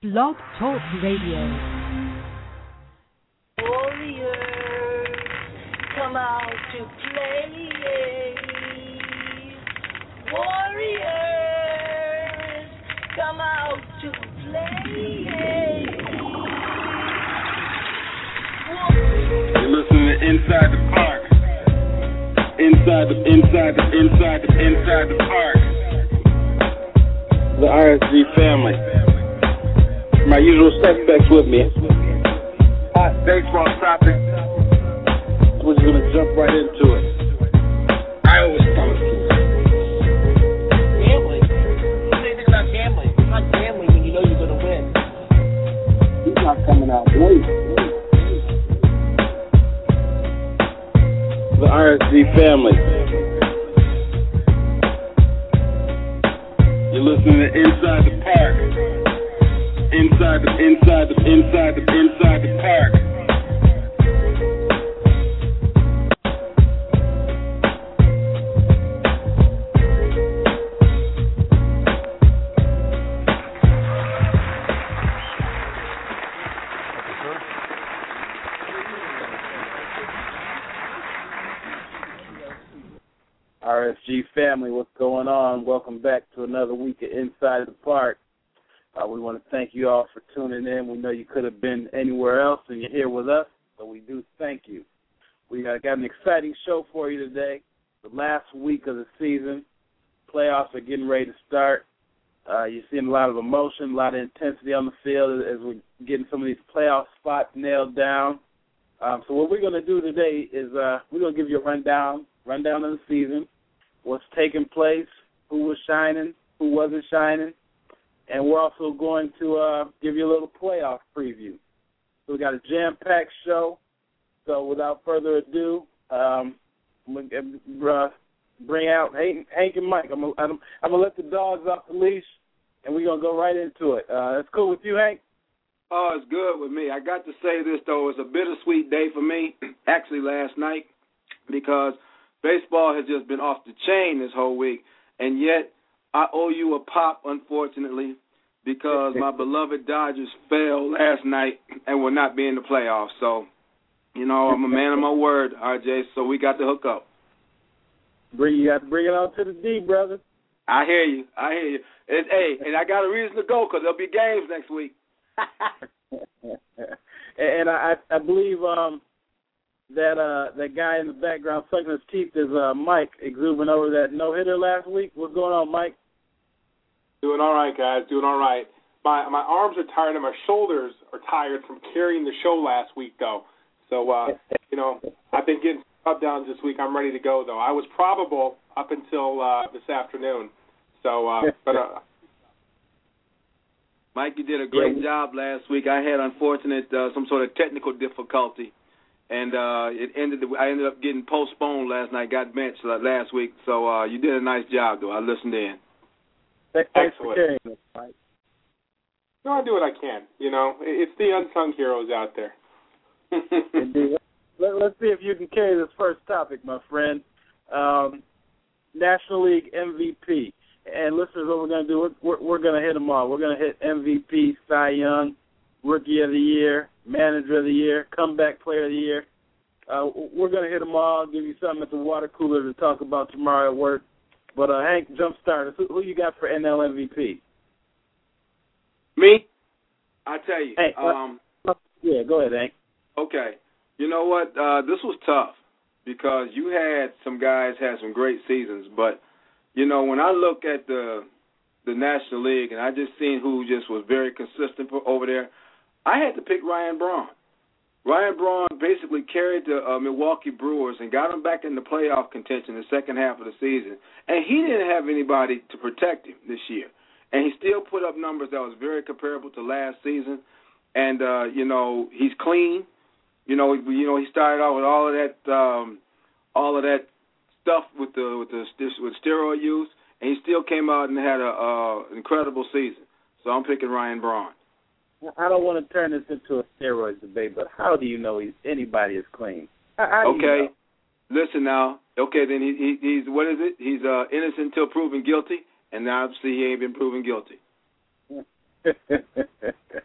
Blog Talk Radio. Warriors, come out to play. Warriors, come out to play. You're listening to Inside the Park. Inside the Park. The RSG family. My usual suspects with me. Hot baseball topic. We're just gonna jump right into it. Iowa State. Gambling. You say anything about gambling. It's not gambling when you know you're gonna win. He's not coming out late. The RSG family. You're listening to Inside the Park. Inside the Park. RSG family, what's going on? Welcome back to another week of Inside the Park. We want to thank you all for tuning in. We know you could have been anywhere else, and you're here with us, so we do thank you. We got an exciting show for you today. The last week of the season, playoffs are getting ready to start. You're seeing a lot of emotion, a lot of intensity on the field as we're getting some of these playoff spots nailed down. So what we're going to do today is we're going to give you a rundown of the season, what's taking place, who was shining, who wasn't shining, and we're also going to give you a little playoff preview. So we got a jam-packed show. So without further ado, I'm going to bring out Hank and Mike. I'm going to let the dogs off the leash, and we're going to go right into it. That's cool with you, Hank? Oh, it's good with me. I got to say this, though. It was a bittersweet day for me, actually last night, because baseball has just been off the chain this whole week, and yet I owe you a pop, unfortunately, because my beloved Dodgers fell last night and will not be in the playoffs. So, you know, I'm a man of my word, RJ, so we got to hook up. You got to bring it on to the D, brother. I hear you. And I got a reason to go because there'll be games next week. And I believe that guy in the background sucking his teeth is Mike exuberant over that no-hitter last week. What's going on, Mike? Doing all right, guys. Doing all right. My arms are tired and my shoulders are tired from carrying the show last week, though. So, you know, I've been getting up down this week. I'm ready to go, though. I was probable up until this afternoon. So, Mike, you did a great job last week. I had unfortunate some sort of technical difficulty, and I ended up getting postponed last night. Got benched last week. So you did a nice job, though. I listened in. Thanks for carrying us, Mike. No, I do what I can. You know, it's the unsung heroes out there. Indeed. Let's see if you can carry this first topic, my friend. National League MVP. And listeners, what we're going to do, we're going to hit them all. We're going to hit MVP, Cy Young, Rookie of the Year, Manager of the Year, Comeback Player of the Year. We're going to hit them all, give you something at the water cooler to talk about tomorrow at work. But, Hank, jumpstart us. Who you got for NL MVP? Me? I tell you. Hey, yeah, go ahead, Hank. Okay. You know what? This was tough because you had some guys had some great seasons. But, you know, when I look at the National League and I just seen who just was very consistent over there, I had to pick Ryan Braun. Ryan Braun basically carried the Milwaukee Brewers and got them back in the playoff contention the second half of the season. And he didn't have anybody to protect him this year. And he still put up numbers that was very comparable to last season. And, you know, he's clean. You know, he started out with all of that stuff with steroid use, and he still came out and had an incredible season. So I'm picking Ryan Braun. I don't want to turn this into a steroids debate, but how do you know anybody is clean? How do you know? Listen now. Okay, then he's what is it? He's innocent until proven guilty, and obviously he ain't been proven guilty.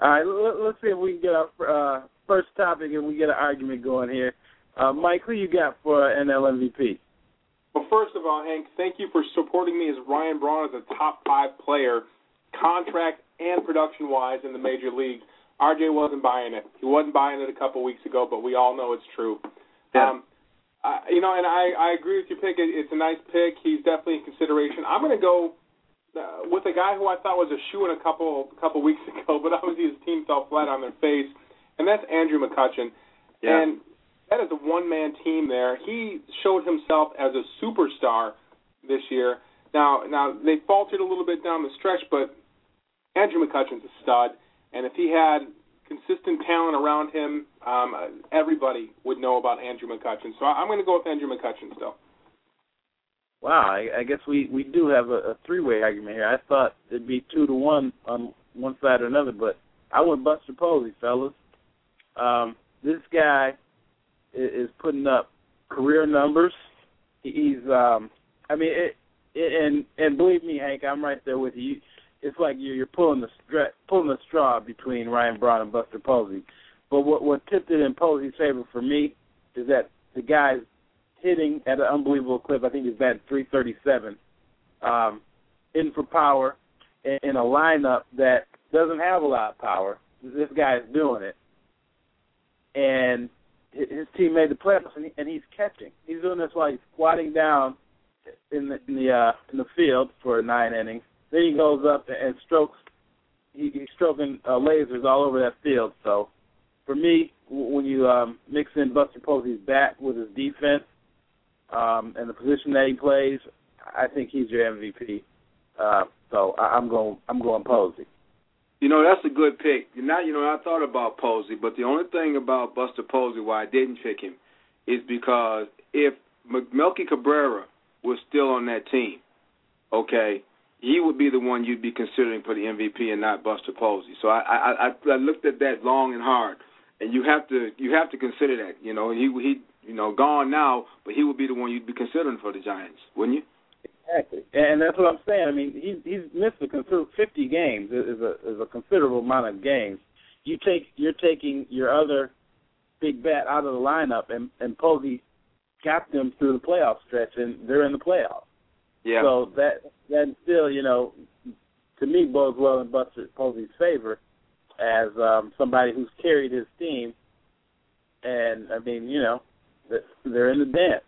All right, let's see if we can get our first topic and we get an argument going here. Mike, who you got for NL MVP? Well, first of all, Hank, thank you for supporting me as Ryan Braun is a top 5 player, contract and production-wise in the major leagues. RJ wasn't buying it. He wasn't buying it a couple weeks ago, but we all know it's true. Yeah. I agree with your pick. It's a nice pick. He's definitely in consideration. I'm going to go with a guy who I thought was a shoo-in a couple weeks ago, but obviously his team fell flat on their face, and that's Andrew McCutchen. Yeah. And that is a one-man team there. He showed himself as a superstar this year. Now they faltered a little bit down the stretch, but Andrew McCutchen's a stud, and if he had consistent talent around him, everybody would know about Andrew McCutchen. So I'm going to go with Andrew McCutchen still. Wow, I guess we do have a three-way argument here. I thought it'd be 2-1 on one side or another, but I went Buster Posey, fellas. This guy is putting up career numbers. He's, and believe me, Hank, I'm right there with you. It's like you're pulling the straw between Ryan Braun and Buster Posey. But what tipped it in Posey's favor for me is that the guy's hitting at an unbelievable clip. I think he's batting .337, in for power in a lineup that doesn't have a lot of power. This guy's doing it, and his team made the playoffs, and he's catching. He's doing this while he's squatting down in the field for 9 innings. Then he goes up and strokes. He's stroking lasers all over that field. So, for me, when you mix in Buster Posey's bat with his defense and the position that he plays, I think he's your MVP. So I'm going Posey. That's a good pick. I thought about Posey, but the only thing about Buster Posey why I didn't pick him is because if Melky Cabrera was still on that team, okay, he would be the one you'd be considering for the MVP and not Buster Posey. So I looked at that long and hard, and you have to consider that. He gone now, but he would be the one you'd be considering for the Giants, wouldn't you? Exactly, and that's what I'm saying. I mean, he's missed 50 games is a considerable amount of games. You're taking your other big bat out of the lineup, and Posey got them through the playoff stretch, and they're in the playoffs. Yeah. So that still, to me, bodes well in Buster Posey's favor as somebody who's carried his team, and I mean, they're in the dance.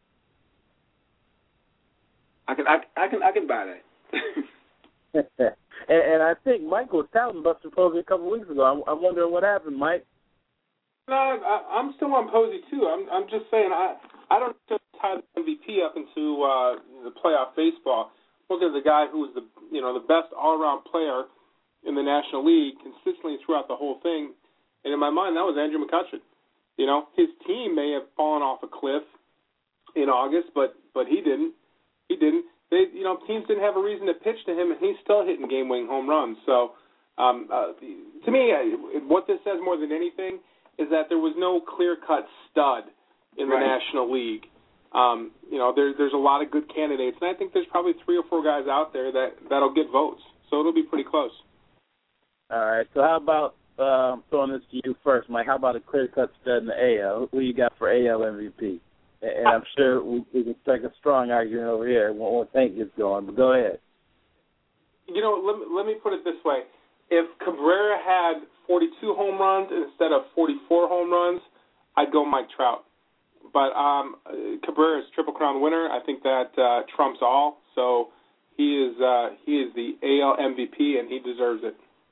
I can buy that. and I think Mike was touting Buster Posey a couple weeks ago. I'm wondering what happened, Mike. No, I'm still on Posey too. I'm just saying I don't tie the MVP up into the playoff baseball. Look at the guy who was the best all-around player in the National League consistently throughout the whole thing, and in my mind that was Andrew McCutchen. His team may have fallen off a cliff in August, but he didn't. He didn't. Teams didn't have a reason to pitch to him, and he's still hitting game-winning home runs. So, to me, what this says more than anything is that there was no clear-cut stud in the National League. There's a lot of good candidates, and I think there's probably 3 or 4 guys out there that'll get votes. So it'll be pretty close. All right. So how about throwing this to you first, Mike? How about a clear-cut stud in the AL? Who you got for AL MVP? And I'm sure we can take a strong argument over here when Hank gets going, but go ahead. Let me put it this way. If Cabrera had 42 home runs instead of 44 home runs, I'd go Mike Trout. But Cabrera is Triple Crown winner. I think that trumps all. So he is the AL MVP, and he deserves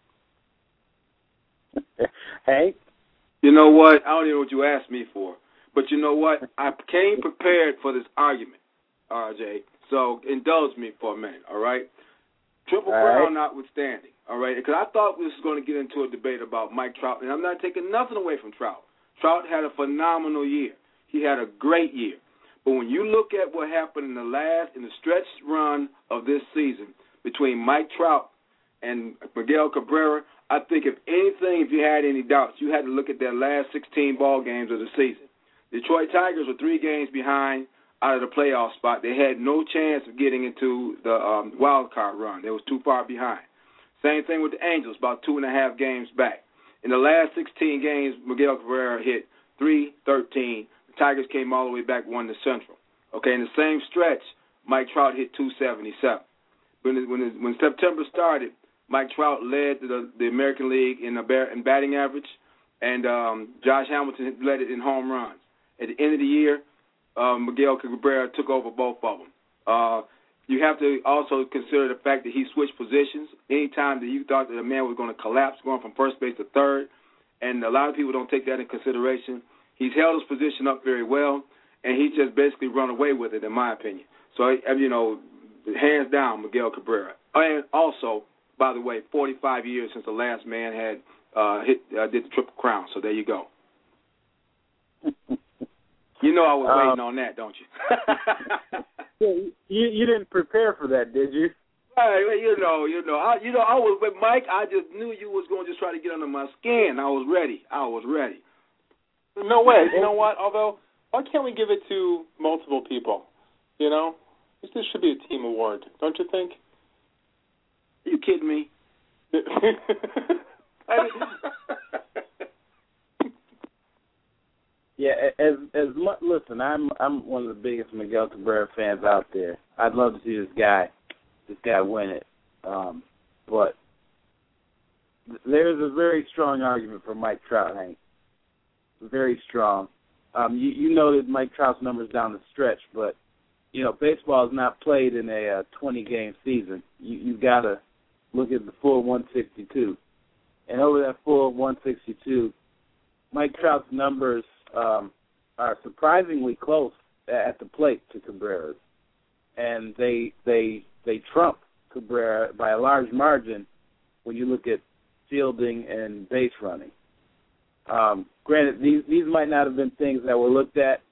it. Hank? You know what? I don't even know what you asked me for. But you know what? I came prepared for this argument, RJ. So indulge me for a minute, all right? Triple Crown notwithstanding, all right? Because I thought this was going to get into a debate about Mike Trout, and I'm not taking nothing away from Trout. Trout had a phenomenal year. He had a great year. But when you look at what happened in the stretch run of this season between Mike Trout and Miguel Cabrera, I think if you had any doubts, you had to look at their last 16 ball games of the season. Detroit Tigers were 3 games behind out of the playoff spot. They had no chance of getting into the wild card run. They was too far behind. Same thing with the Angels, about 2.5 games back. In the last 16 games, Miguel Cabrera hit .313. The Tigers came all the way back, won the Central. Okay, in the same stretch, Mike Trout hit .277. When September started, Mike Trout led the American League in batting average, and Josh Hamilton led it in home runs. At the end of the year, Miguel Cabrera took over both of them. You have to also consider the fact that he switched positions. Anytime that you thought that a man was going to collapse, going from first base to third, and a lot of people don't take that in consideration, he's held his position up very well, and he just basically run away with it, in my opinion. So, hands down, Miguel Cabrera. And also, by the way, 45 years since the last man had did the Triple Crown. So there you go. You know I was waiting on that, don't you? you didn't prepare for that, did you? Hey, you know. I was with Mike. I just knew you was going to just try to get under my skin. I was ready. No way. You know what? Although, why can't we give it to multiple people? You know, this should be a team award, don't you think? Are you kidding me? Yeah, as much. Listen, I'm one of the biggest Miguel Cabrera fans out there. I'd love to see this guy win it. But there's a very strong argument for Mike Trout, Hank. Very strong. You noted Mike Trout's numbers down the stretch, but baseball is not played in a 20-game season. You've got to look at the full 162, and over that full 162, Mike Trout's numbers are surprisingly close at the plate to Cabrera's, and they trump Cabrera by a large margin when you look at fielding and base running. Granted, these might not have been things that were looked at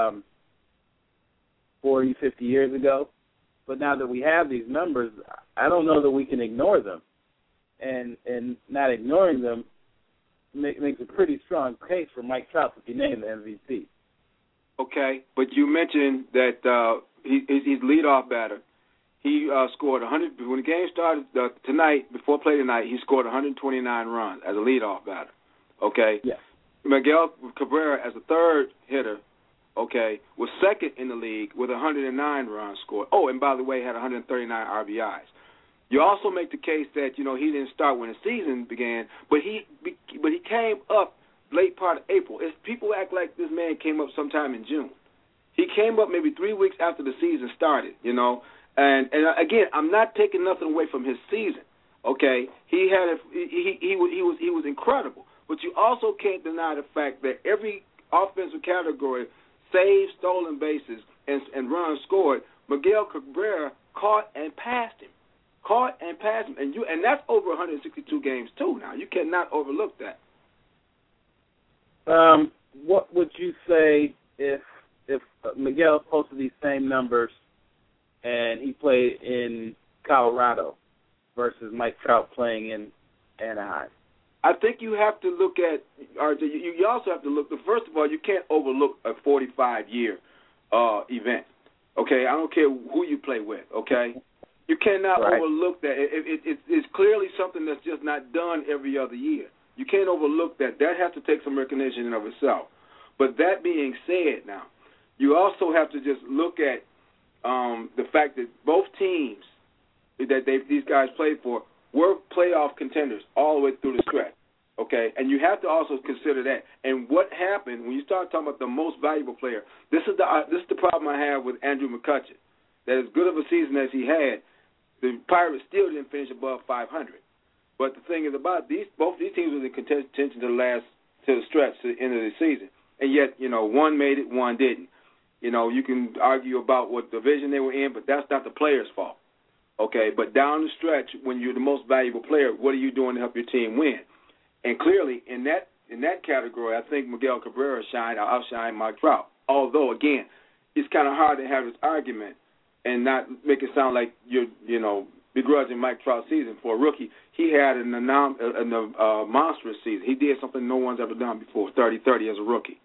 40, 50 years ago, but now that we have these numbers, I don't know that we can ignore them, and not ignoring them makes a pretty strong case for Mike Trout to be named the MVP. Okay, but you mentioned that he's leadoff batter. He scored 100 when the game started tonight. Before play tonight, he scored 129 runs as a leadoff batter. Okay. Yeah. Miguel Cabrera as a third hitter, okay, was second in the league with 109 runs scored. Oh, and by the way, had 139 RBIs. You also make the case that he didn't start when the season began, but he came up late part of April. People act like this man came up sometime in June. He came up maybe 3 weeks after the season started. And again, I'm not taking nothing away from his season. Okay, he was incredible, but you also can't deny the fact that every offensive category, saves, stolen bases, and runs scored, Miguel Cabrera caught and passed him. And that's over 162 games too. Now you cannot overlook that. What would you say if Miguel posted these same numbers and he played in Colorado versus Mike Trout playing in Anaheim? I think you have to look at, RJ, you also have to look, first of all, you can't overlook a 45-year event. Okay, I don't care who you play with, okay? You cannot overlook that. It's clearly something that's just not done every other year. You can't overlook that. That has to take some recognition in of itself. But that being said now, you also have to just look at the fact that both teams that these guys played for were playoff contenders all the way through the stretch, okay? And you have to also consider that. And what happened when you start talking about the most valuable player, this is the problem I have with Andrew McCutchen, that as good of a season as he had, the Pirates still didn't finish above 500. But the thing is about both these teams were in contention to the stretch, to the end of the season. And yet, one made it, one didn't. You can argue about what division they were in, but that's not the player's fault. Okay, but down the stretch, when you're the most valuable player, what are you doing to help your team win? And clearly, in that category, I think Miguel Cabrera outshined Mike Trout. Although, again, it's kind of hard to have this argument and not make it sound like you're, begrudging Mike Trout's season. For a rookie, he had a monstrous season. He did something no one's ever done before, 30-30 as a rookie.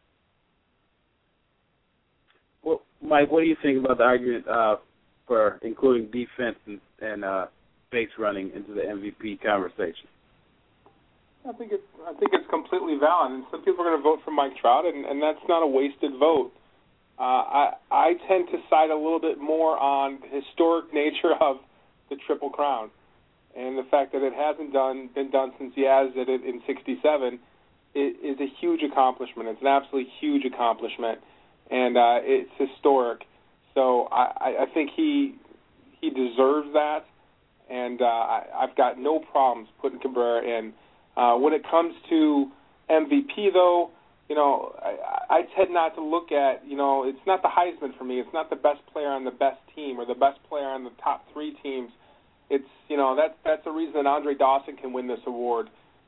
Well, Mike, what do you think about the argument for including defense and base running into the MVP conversation? I think it's completely valid, and some people are going to vote for Mike Trout, and that's not a wasted vote. I tend to side a little bit more on the historic nature of the Triple Crown, and the fact that it hasn't been done since Yaz did it in '67 is a huge accomplishment. It's an absolutely huge accomplishment, and it's historic. So I think he deserves that, and I've got no problems putting Cabrera in. When it comes to MVP, though, I tend not to look at, it's not the Heisman for me. It's not the best player on the best team or the best player on the top three teams. It's, that's the reason that Andre Dawson can win this award.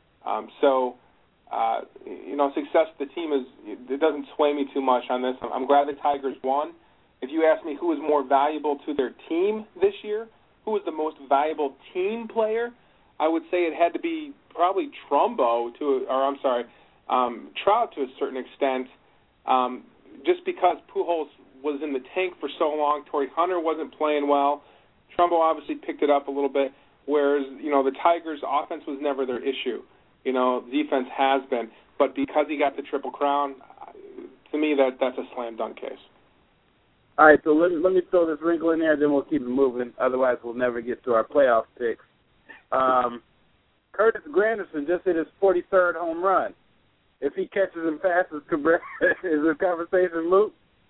Success of the team it doesn't sway me too much on this. I'm glad the Tigers won. If you ask me who was more valuable to their team this year, who was the most valuable team player, I would say it had to be probably Trout to a certain extent, just because Pujols was in the tank for so long. Torrey Hunter wasn't playing well. Trumbo obviously picked it up a little bit, whereas, the Tigers' offense was never their issue. Defense has been. But because he got the Triple Crown, to me, that's a slam dunk case. All right, so let me throw this wrinkle in there, then we'll keep it moving. Otherwise, we'll never get to our playoff picks. Curtis Granderson just hit his 43rd home run. If he catches and passes Cabrera, is the conversation moot?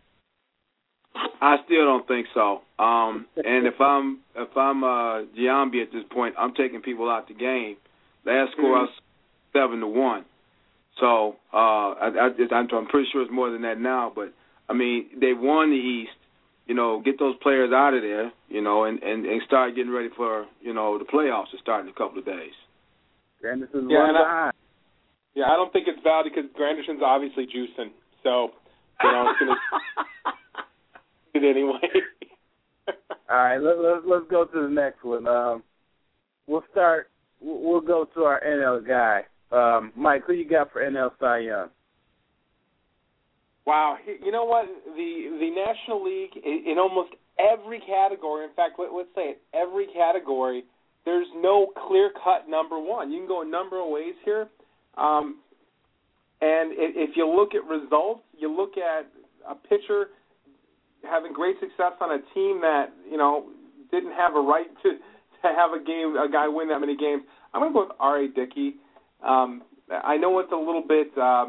I still don't think so. And if I'm Giambi at this point, I'm taking people out the game. Last score was 7-1. So I'm pretty sure it's more than that now. But I mean, they won the East. Get those players out of there. And start getting ready for the playoffs to start in a couple of days. Granderson's behind. Yeah, I don't think it's valid because Granderson's obviously juicing. So, it's going to it anyway. All right, let's go to the next one. We'll go to our NL guy. Mike, who you got for NL Cy Young? Wow. You know what? The National League, in almost every category, in fact, let's say it, every category, there's no clear-cut number one. You can go a number of ways here. And if you look at results, you look at a pitcher having great success on a team that, didn't have a right to have a guy win that many games. I'm going to go with R.A. Dickey. I know it's a little bit,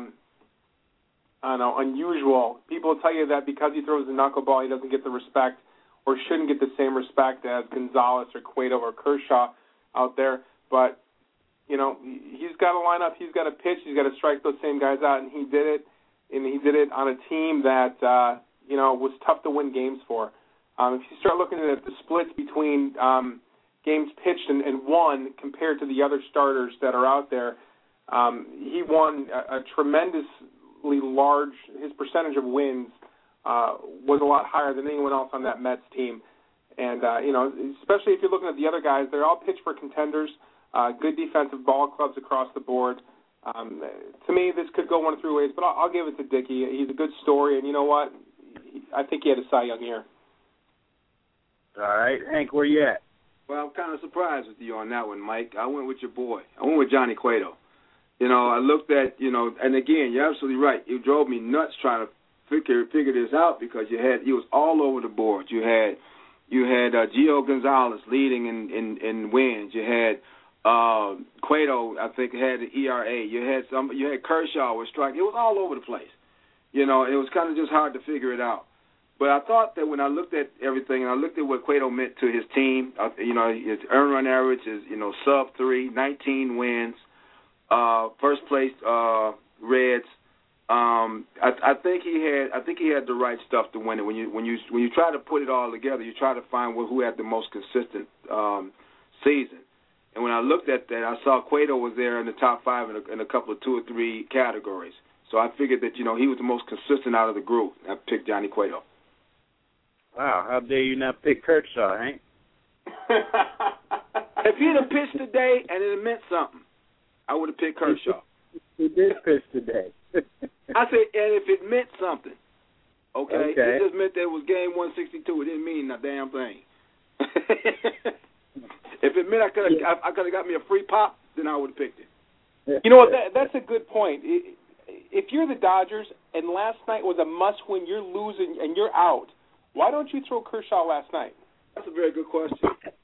unusual. People will tell you that because he throws the knuckleball, he doesn't get the respect or shouldn't get the same respect as Gonzalez or Cueto or Kershaw out there. But, he's got to line up, he's got to pitch, he's got to strike those same guys out, and he did it. And he did it on a team that, was tough to win games for. If you start looking at the splits between games pitched and won compared to the other starters that are out there, he won a tremendously large, his percentage of wins was a lot higher than anyone else on that Mets team. And, especially if you're looking at the other guys, they're all pitched for contenders, good defensive ball clubs across the board. To me, this could go one of three ways, but I'll give it to Dickey. He's a good story, and you know what? I think he had a Cy Young year. All right. Hank, where you at? Well, I'm kind of surprised with you on that one, Mike. I went with your boy. I went with Johnny Cueto. I looked at, and again, you're absolutely right. It drove me nuts trying to figure this out because he was all over the board. You had Gio Gonzalez leading in wins. You had Cueto, I think, had the ERA. You had Kershaw with strike. It was all over the place. It was kind of just hard to figure it out. But I thought that when I looked at everything and I looked at what Cueto meant to his team, his earned run average is, sub-3, 19 wins, first place Reds. I think he had the right stuff to win it. When you try to put it all together, you try to find who had the most consistent season. And when I looked at that, I saw Cueto was there in the top 5 in a couple of 2 or 3 categories. So I figured that, he was the most consistent out of the group. I picked Johnny Cueto. Wow, how dare you not pick Kershaw, Hank? If he'd have pitched today and it meant something, I would have picked Kershaw. He did pitch today. I said, and if it meant something, okay? It just meant that it was game 162. It didn't mean a damn thing. If it meant I could have got me a free pop, then I would have picked it. You know what? That's a good point. If you're the Dodgers and last night was a must-win, you're losing and you're out, why don't you throw Kershaw last night? That's a very good question.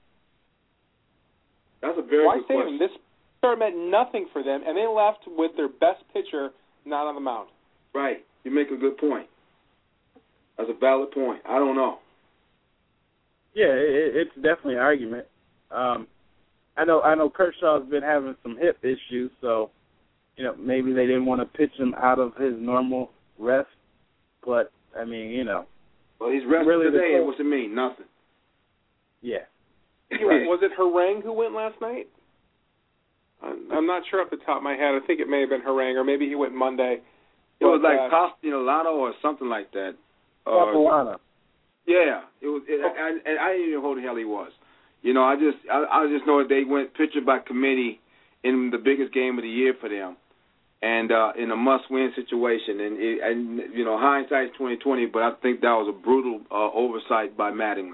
That's a very good question. Why save him? This start meant nothing for them, and they left with their best pitcher not on the mound. Right. You make a good point. That's a valid point. I don't know. Yeah, it's definitely an argument. I know Kershaw's been having some hip issues, so maybe they didn't want to pitch him out of his normal rest. But I mean, well, he's resting really today. What's it mean? Nothing. Yeah. Was it Harang who went last night? I'm not sure off the top of my head. I think it may have been Harang, or maybe he went Monday. It was like Castellano or something like that. Castellano. Yeah, it was. And I didn't even know who the hell he was. I just know that they went pitcher by committee in the biggest game of the year for them, and in a must-win situation. And hindsight's 20/20, but I think that was a brutal oversight by Mattingly.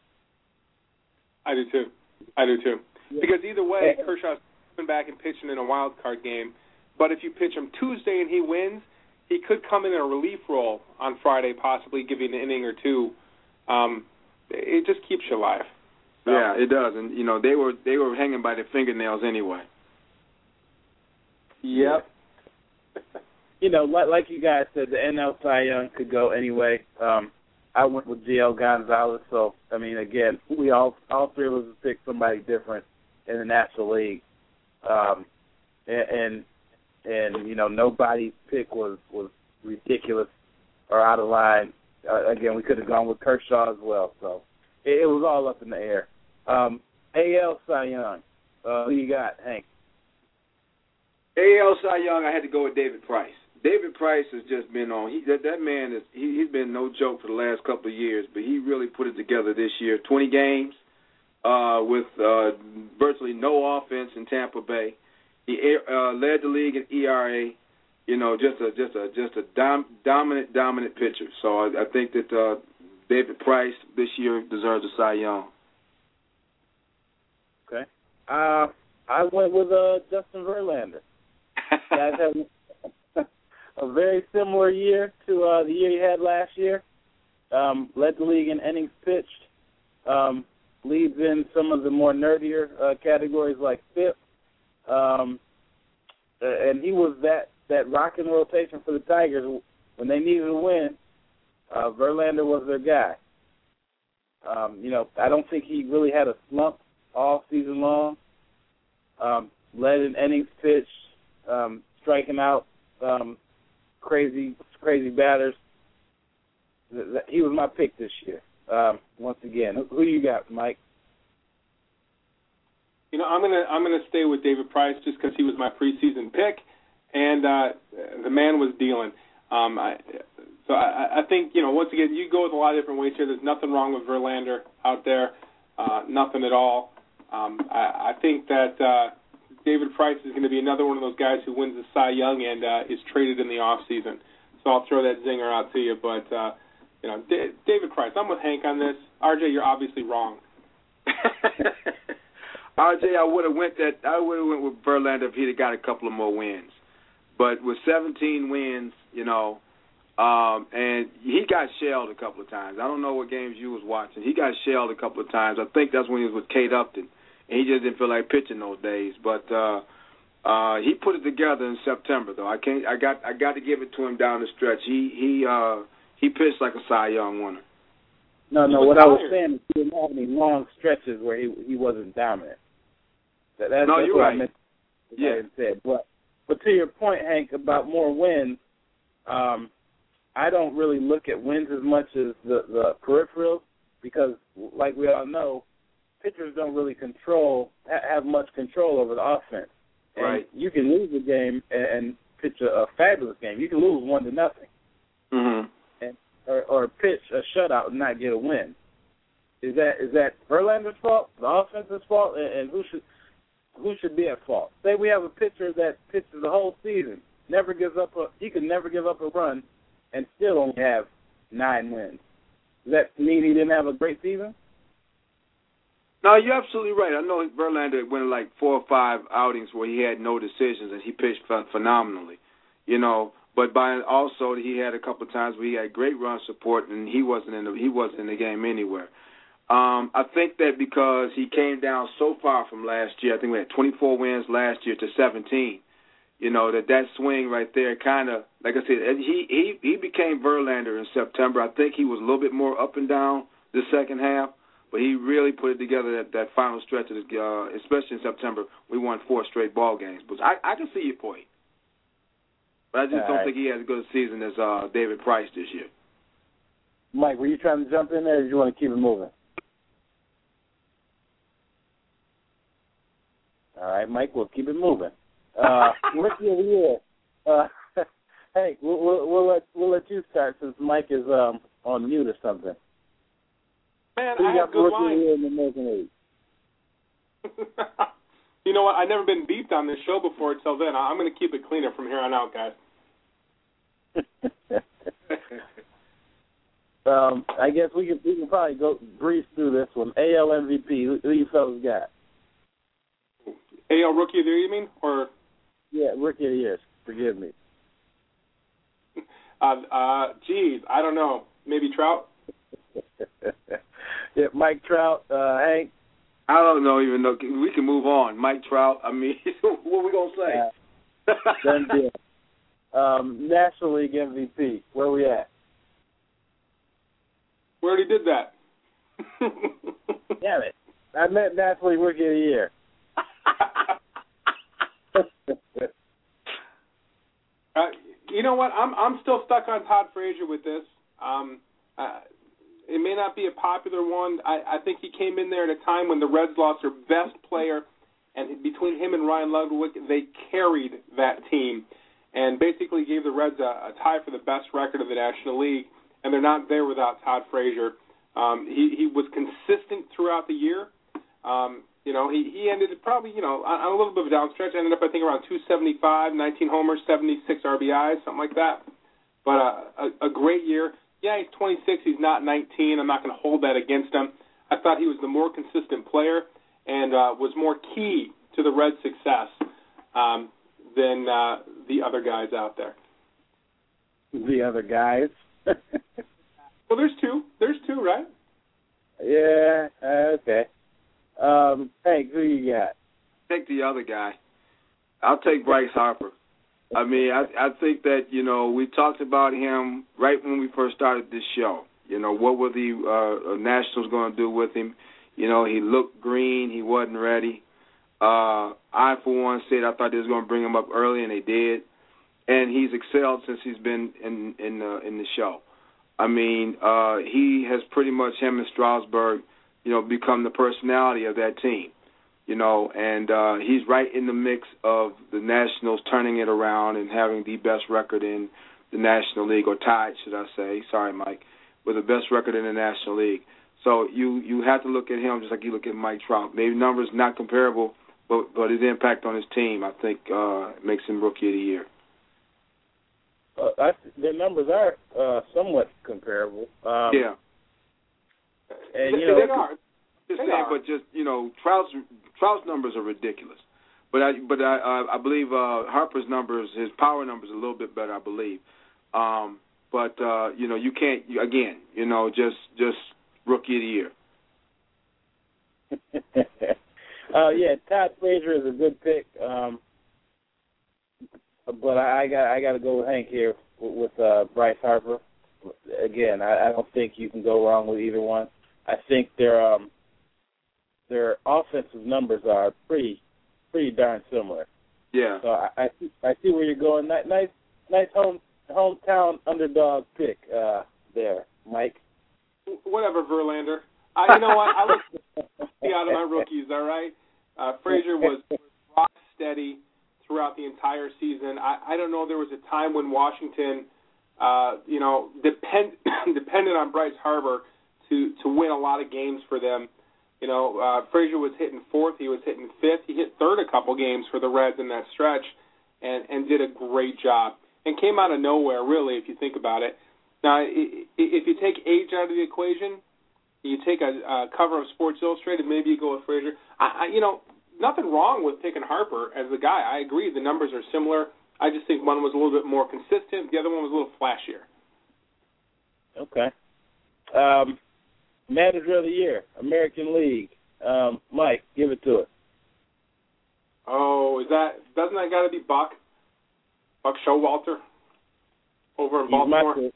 I do too. Yeah. Because either way, Kershaw's coming back and pitching in a wild card game. But if you pitch him Tuesday and he wins, he could come in a relief role on Friday, possibly giving an inning or two. It just keeps you alive. So. Yeah, it does. And they were hanging by their fingernails anyway. Yep. Like you guys said, the NL Cy Young could go anyway. I went with Gio Gonzalez, so I mean, again, we all three of us picked somebody different in the National League, and nobody's pick was ridiculous or out of line. Again, we could have gone with Kershaw as well, so it was all up in the air. AL Cy Young, who you got, Hank? AL Cy Young, I had to go with David Price. David Price has just been on. That man he's been no joke for the last couple of years, but he really put it together this year. 20 games with virtually no offense in Tampa Bay. He led the league in ERA. Just a dominant pitcher. So I think that David Price this year deserves a Cy Young. Okay. I went with Justin Verlander. Guys have a very similar year to the year he had last year. Led the league in innings pitched. Leads in some of the more nerdier categories like FIP. And he was that rocking rotation for the Tigers when they needed a win. Verlander was their guy. I don't think he really had a slump all season long. Led in innings pitched, striking out crazy batters. He was my pick this year. Once again, who you got, Mike? I'm gonna stay with David Price just because he was my preseason pick, and the man was dealing. So I think once again you go with a lot of different ways here. There's nothing wrong with Verlander out there, nothing at all. I think that David Price is going to be another one of those guys who wins the Cy Young and is traded in the off season. So I'll throw that zinger out to you, but David Price. I'm with Hank on this. RJ, you're obviously wrong. RJ, I would have went with Verlander if he'd have got a couple of more wins. But with 17 wins, and he got shelled a couple of times. I don't know what games you was watching. He got shelled a couple of times. I think that's when he was with Kate Upton, and he just didn't feel like pitching those days. But he put it together in September, though. I got to give it to him down the stretch. He pitched like a Cy Young winner. No. What I was saying is he didn't have any long stretches where he wasn't dominant. That's you're what right. I meant to say. But to your point, Hank, about more wins, I don't really look at wins as much as the peripherals because, like we all know, pitchers don't really have much control over the offense. And right. You can lose a game and pitch a fabulous game. You can lose 1-0. Mm-hmm. Or pitch a shutout and not get a win. Is that Verlander's fault, the offense's fault, and who should be at fault? Say we have a pitcher that pitches the whole season, he could never give up a run, and still only have 9 wins. Does that mean he didn't have a great season? No, you're absolutely right. I know Verlander went like 4 or 5 outings where he had no decisions and he pitched phenomenally, you know. But also he had a couple of times where he had great run support and he wasn't in the game anywhere. I think that because he came down so far from last year, I think we had 24 wins last year to 17. You know, that swing right there kind of, like I said, he became Verlander in September. I think he was a little bit more up and down the second half, but he really put it together that final stretch, of especially in September. We won 4 straight ball games. But I can see your point. But I just don't think he has as good a season as David Price this year. Mike, were you trying to jump in there or do you want to keep it moving? All right, Mike, we'll keep it moving. Rookie of the year. Hey, we'll let you start since Mike is on mute or something. Man, I have good lines. In the American League. You know what? I've never been beeped on this show before until then. I'm going to keep it cleaner from here on out, guys. I guess we can probably breeze through this one. AL MVP. Who you fellas got? AL Rookie of the Year, you mean? Or yeah, Rookie of the Year. Forgive me. Geez, I don't know. Maybe Trout? Yeah, Mike Trout, Hank. I don't know even though we can move on. Mike Trout. I mean, what are we gonna say? Done deal. National League MVP. Where we at? We already did that. Damn it! I meant National League Rookie of the Year. You know what? I'm still stuck on Todd Frazier with this. It may not be a popular one. I think he came in there at a time when the Reds lost their best player, and between him and Ryan Ludwig, they carried that team and basically gave the Reds a tie for the best record of the National League, and they're not there without Todd Frazier. He was consistent throughout the year. You know, he ended probably, you know, on a little bit of a downstretch. Ended up, I think, around 275, 19 homers, 76 RBIs, something like that. But a great year. Yeah, he's 26. He's not 19. I'm not going to hold that against him. I thought he was the more consistent player and was more key to the Reds' success than the other guys out there. The other guys? Well, there's two. There's two, right? Yeah, okay. Hey, who you got? Take the other guy. I'll take Bryce Harper. I mean, I think that, you know, we talked about him right when we first started this show. You know, what were the Nationals going to do with him? You know, he looked green. He wasn't ready. I, for one, said I thought they was going to bring him up early, and they did. And he's excelled since he's been in the show. I mean, he has pretty much, him and Strasburg, you know, become the personality of that team. You know, and he's right in the mix of the Nationals turning it around and having the best record in the National League, or tied, should I say, sorry, Mike, with the best record in the National League. So you have to look at him just like you look at Mike Trout. Maybe numbers not comparable, but his impact on his team, I think, makes him Rookie of the Year. Their numbers are somewhat comparable. Yeah. And, you know, they are. Just saying, but just, you know, Trout's numbers are ridiculous. But I believe Harper's numbers, his power numbers, are a little bit better, I believe. But you know, you can't again, you know, just Rookie of the Year. Yeah, Todd Frazier is a good pick. But I got to go with Hank here with Bryce Harper. Again, I don't think you can go wrong with either one. I think their offensive numbers are pretty darn similar. Yeah. So I see where you're going. Nice hometown underdog pick there, Mike. Whatever, Verlander. You know what? I look out of my rookies. All right. Frazier was rock steady throughout the entire season. I don't know. There was a time when Washington, you know, depended on Bryce Harper to win a lot of games for them. You know, Frazier was hitting fourth. He was hitting fifth. He hit third a couple games for the Reds in that stretch and did a great job. And came out of nowhere, really, if you think about it. Now, if you take age out of the equation, You take a cover of Sports Illustrated, maybe you go with Frazier. Nothing wrong with picking Harper as the guy. I agree, the numbers are similar. I just think one was a little bit more consistent. The other one was a little flashier. Okay. Manager of the Year, American League. Mike, give it to it. Oh, doesn't that got to be Buck Showalter over in Baltimore?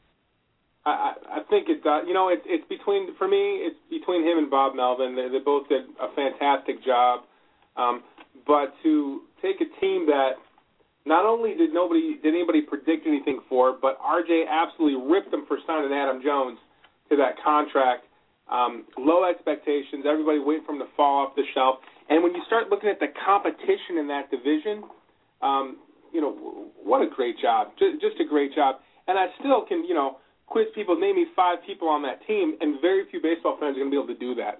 I think it does. It's between him and Bob Melvin. They both did a fantastic job. But to take a team that not only did anybody predict anything for, but RJ absolutely ripped them for signing Adam Jones to that contract. Low expectations, everybody waiting for him to fall off the shelf. And when you start looking at the competition in that division, what a great job. Just a great job. And I still can, quiz people, name me 5 people on that team, and very few baseball fans are going to be able to do that.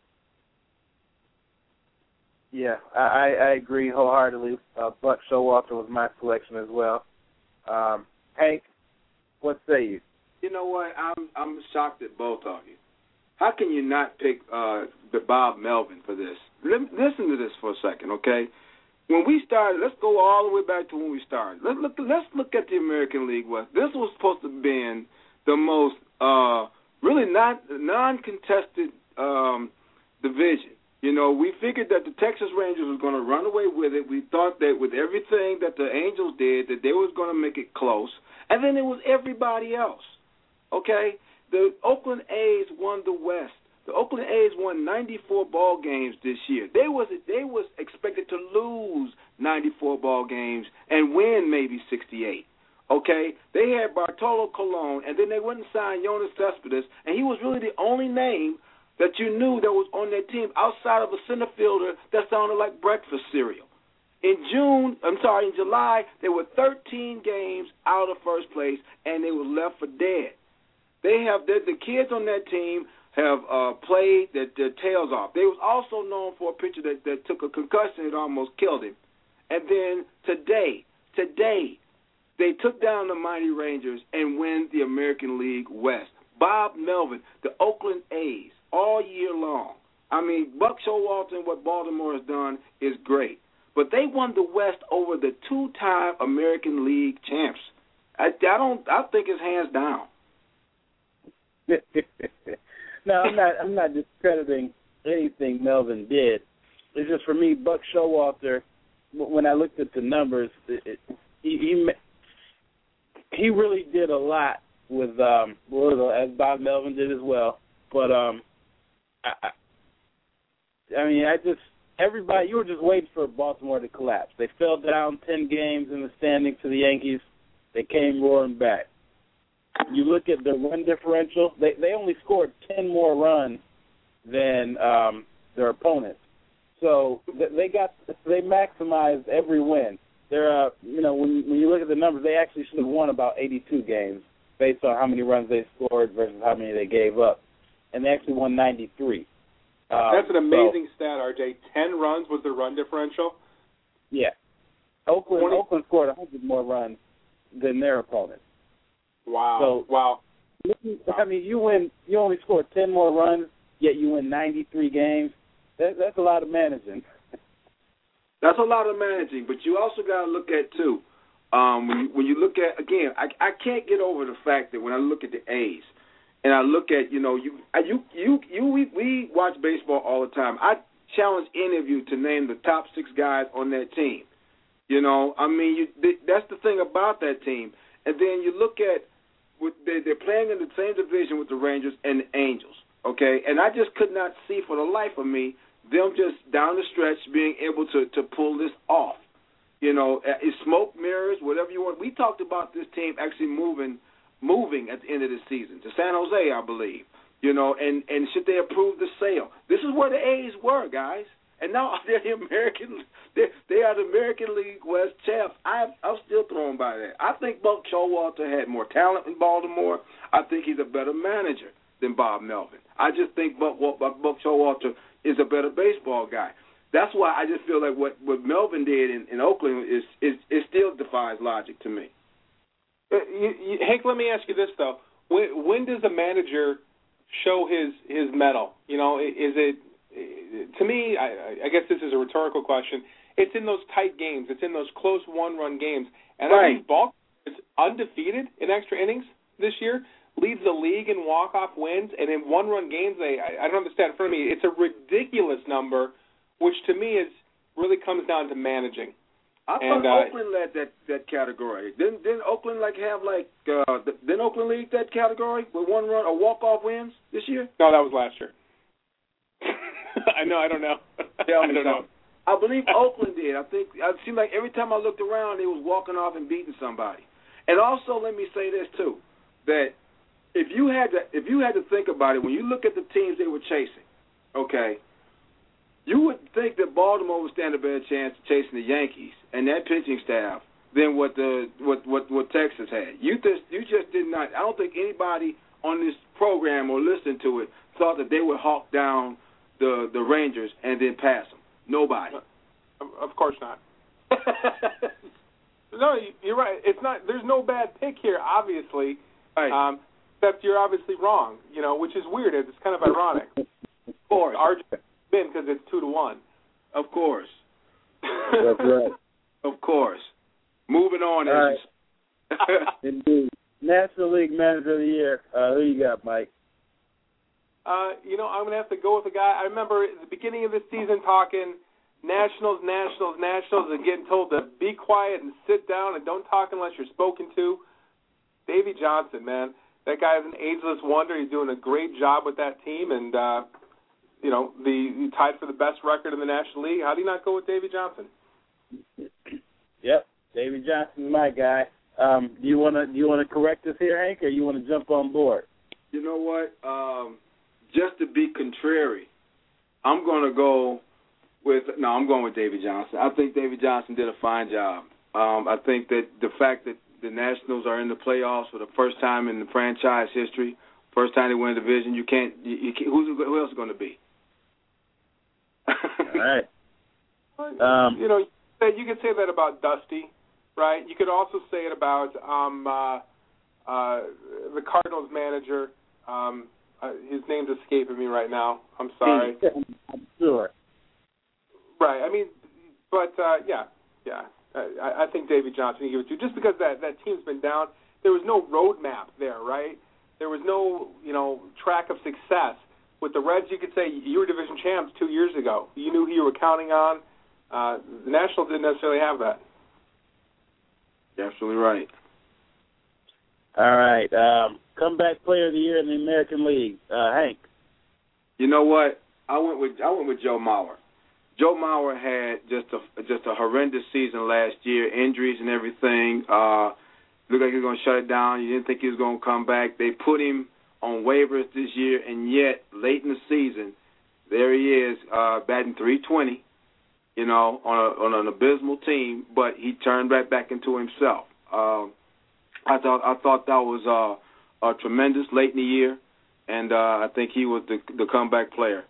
Yeah, I agree wholeheartedly. Buck Showalter was my selection as well. Hank, what say you? You know what? I'm shocked at both of you. How can you not pick the Bob Melvin for this? Listen to this for a second, okay? When we started, let's go all the way back to when we started. Let's look at the American League West. This was supposed to have been the most really non-contested division. We figured that the Texas Rangers was going to run away with it. We thought that with everything that the Angels did, that they was going to make it close. And then it was everybody else, okay? The Oakland A's won the West. The Oakland A's won 94 ball games this year. They was expected to lose 94 ball games and win maybe 68. Okay, they had Bartolo Colon, and then they went and signed Yoenis Cespedes, and he was really the only name that you knew that was on their team outside of a center fielder that sounded like breakfast cereal. In July, there were 13 games out of first place, and they were left for dead. They have the kids on that team have played their tails off. They was also known for a pitcher that took a concussion that almost killed him. And then today, they took down the mighty Rangers and win the American League West. Bob Melvin, the Oakland A's, all year long. I mean, Buck Showalter and what Baltimore has done is great. But they won the West over the 2-time American League champs. I think it's hands down. No, I'm not discrediting anything Melvin did. It's just for me, Buck Showalter. When I looked at the numbers, he really did a lot with as Bob Melvin did as well. But everybody, you were just waiting for Baltimore to collapse. They fell down 10 games in the standings to the Yankees. They came roaring back. You look at the run differential, they only scored 10 more runs than their opponents. So they maximized every win. They're when you look at the numbers, they actually should have won about 82 games based on how many runs they scored versus how many they gave up, and they actually won 93. That's an amazing stat, RJ. 10 runs was the run differential. Yeah, Oakland scored 100 more runs than their opponents. Wow. So, wow. I mean, you only scored 10 more runs, yet you win 93 games. That's a lot of managing. That's a lot of managing, but you also got to look at, too, when you look at, again, I can't get over the fact that when I look at the A's, and I look at, we watch baseball all the time. I challenge any of you to name the top 6 guys on that team. That's the thing about that team. And then you look at, they're playing in the same division with the Rangers and the Angels, okay? And I just could not see for the life of me them just down the stretch being able to pull this off. It's smoke, mirrors, whatever you want. We talked about this team actually moving at the end of the season to San Jose, I believe. And should they approve the sale? This is where the A's were, guys. And now they're the American. They are the American League West champs. I'm still thrown by that. I think Buck Showalter had more talent in Baltimore. I think he's a better manager than Bob Melvin. I just think Buck Showalter is a better baseball guy. That's why I just feel like what Melvin did in Oakland is still defies logic to me. Hank, let me ask you this though: when does a manager show his mettle? You know, is it to me? I guess this is a rhetorical question. It's in those tight games. It's in those close one-run games. And I think Baltimore is undefeated in extra innings this year, leads the league in walk-off wins, and in one-run games, I don't understand. For me, it's a ridiculous number, which to me really comes down to managing. I thought Oakland led that category. Didn't Oakland didn't Oakland lead that category with one run or walk-off wins this year? No, that was last year. I don't know. I don't know. I believe Oakland did. I think it seemed like every time I looked around, they was walking off and beating somebody. And also, let me say this too, that if you had to think about it, when you look at the teams they were chasing, okay, you would think that Baltimore would stand a better chance of chasing the Yankees and that pitching staff than what Texas had. You just did not. I don't think anybody on this program or listening to it thought that they would hawk down the Rangers and then pass them. Nobody. Of course not. No, you're right. It's not. There's no bad pick here, obviously. Right. Except you're obviously wrong. You know, which is weird. It's kind of ironic. Of course. Arjun win because it's 2-1. Of course. That's right. Of course. Moving on. All right. Indeed. National League Manager of the Year. Who you got, Mike? I'm going to have to go with a guy. I remember at the beginning of the season talking Nationals, and getting told to be quiet and sit down and don't talk unless you're spoken to. Davey Johnson, man. That guy is an ageless wonder. He's doing a great job with that team, and, he tied for the best record in the National League. How do you not go with Davey Johnson? Yep, Davey Johnson's my guy. Do you want to correct us here, Hank, or you want to jump on board? You know what? Just to be contrary, I'm going with Davey Johnson. I think Davey Johnson did a fine job. I think that the fact that the Nationals are in the playoffs for the first time in the franchise history, first time they win a division, you can't who else is going to be? All right. You could say that about Dusty, right? You could also say it about the Cardinals manager. His name's escaping me right now. I'm sorry. I'm sure. Right. I mean, but yeah. I think Davey Johnson you give it to just because that team's been down. There was no roadmap there, right? There was no track of success. With the Reds, you could say you were division champs 2 years ago. You knew who you were counting on. The Nationals didn't necessarily have that. You're absolutely right. All right. Comeback Player of the Year in the American League, Hank. You know what? I went with Joe Mauer. Joe Mauer had just a horrendous season last year, injuries and everything. Looked like he was going to shut it down. You didn't think he was going to come back. They put him on waivers this year, and yet late in the season, there he is batting .320. On an abysmal team, but he turned right back into himself. I thought that was a tremendous late in the year, and I think he was the comeback player.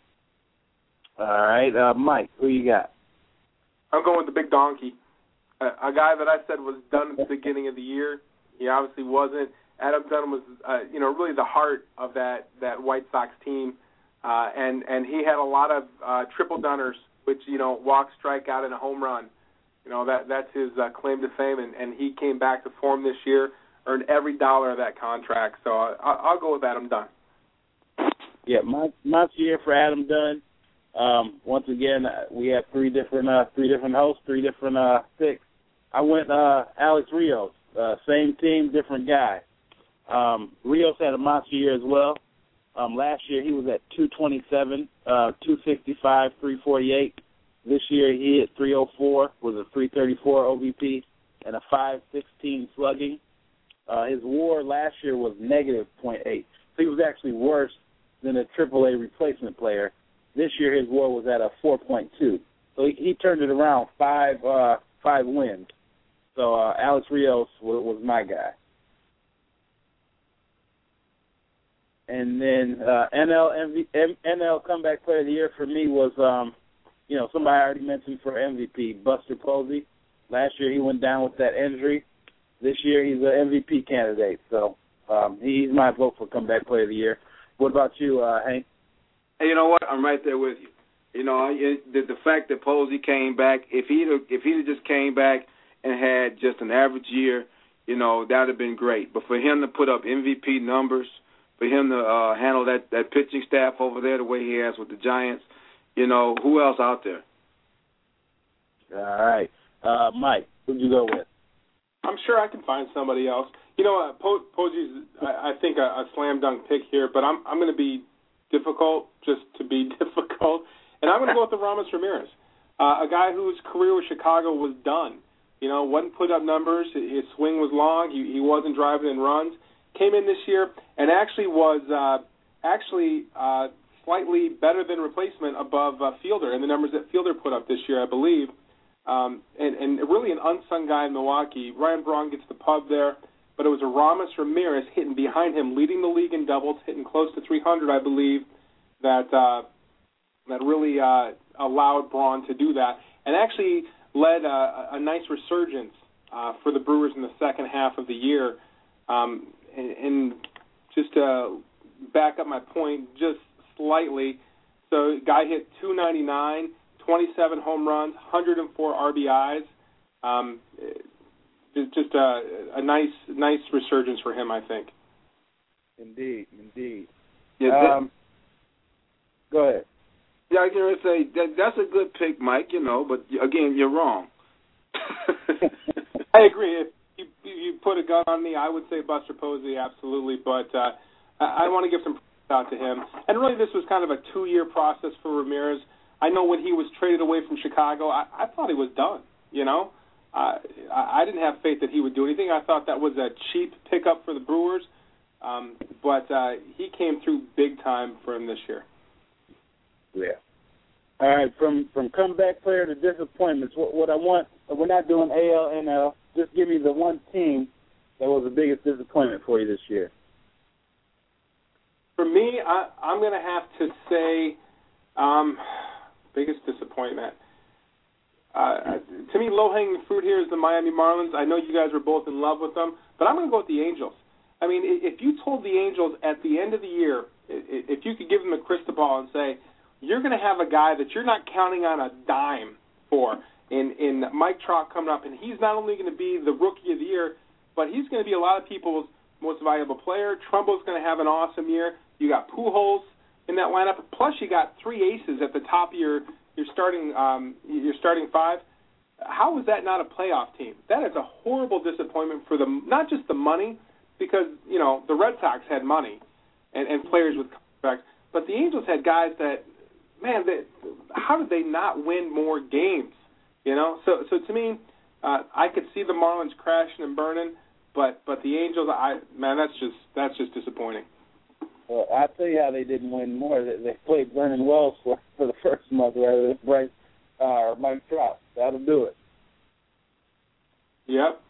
All right, Mike, who you got? I'm going with the big donkey, a guy that I said was done at the beginning of the year. He obviously wasn't. Adam Dunn was, really the heart of that White Sox team, and he had a lot of triple dunners, which walk, strikeout, and a home run. That's his claim to fame, and he came back to form this year, earned every dollar of that contract. So I'll go with Adam Dunn. Yeah, my year for Adam Dunn. Once again, we have three different hosts, three different picks. I went Alex Rios, same team, different guy. Rios had a monster year as well. Last year he was at 227, 265, 348. This year he hit 304 with a 334 OBP and a 516 slugging. His WAR last year was negative .8. So he was actually worse than a AAA replacement player. This year his WAR was at a 4.2. So he turned it around, five wins. So Alex Rios was my guy. And then NL Comeback Player of the Year for me was, somebody I already mentioned for MVP, Buster Posey. Last year he went down with that injury. This year he's an MVP candidate. So he's my vote for Comeback Player of the Year. What about you, Hank? Hey, you know what? I'm right there with you. You know, the fact that Posey came back, if he'd just came back and had just an average year, you know, that would have been great. But for him to put up MVP numbers, for him to handle that pitching staff over there the way he has with the Giants, you know, who else out there? All right. Mike, who'd you go with? I'm sure I can find somebody else. You know, Posey's, I think, a slam dunk pick here, but I'm going to be difficult just to be difficult, and I'm going to go with Aramis Ramirez, a guy whose career with Chicago was done. You know, wasn't put up numbers. His swing was long. He wasn't driving in runs. Came in this year and actually was slightly better than replacement above Fielder in the numbers that Fielder put up this year, I believe. And really an unsung guy in Milwaukee. Ryan Braun gets the pub there, but it was Aramis Ramirez hitting behind him, leading the league in doubles, hitting close to 300, I believe, that really allowed Braun to do that, and actually led a nice resurgence for the Brewers in the second half of the year. And just to back up my point just slightly, so guy hit 299, 27 home runs, 104 RBIs. Just a nice resurgence for him, I think. Indeed. Yeah, go ahead. Yeah, I was going to say that's a good pick, Mike. You know, but again, you're wrong. I agree. If you put a gun on me, I would say Buster Posey, absolutely. But I want to give some props out to him. And really, this was kind of a 2-year process for Ramirez. I know when he was traded away from Chicago, I thought he was done. You know, I didn't have faith that he would do anything. I thought that was a cheap pickup for the Brewers. But he came through big time for him this year. Yeah. All right, from comeback player to disappointments, what I want, we're not doing AL, NL, just give me the one team that was the biggest disappointment for you this year. For me, I'm going to have to say biggest disappointment. To me, low-hanging fruit here is the Miami Marlins. I know you guys were both in love with them, but I'm going to go with the Angels. I mean, if you told the Angels at the end of the year, if you could give them a crystal ball and say, you're going to have a guy that you're not counting on a dime for in Mike Trout coming up, and he's not only going to be the Rookie of the Year, but he's going to be a lot of people's most valuable player. Trumbo's going to have an awesome year. You got Pujols in that lineup, plus you got 3 aces at the top of your starting five. How is that not a playoff team? That is a horrible disappointment for them. Not just the money, because you know the Red Sox had money and players with contracts, but the Angels had guys that, man, how did they not win more games? You know, so to me, I could see the Marlins crashing and burning, but the Angels, that's just disappointing. Well, I'll tell you how they didn't win more. They played Vernon Wells for the first month rather than Bryce or Mike Trout. That'll do it. Yep.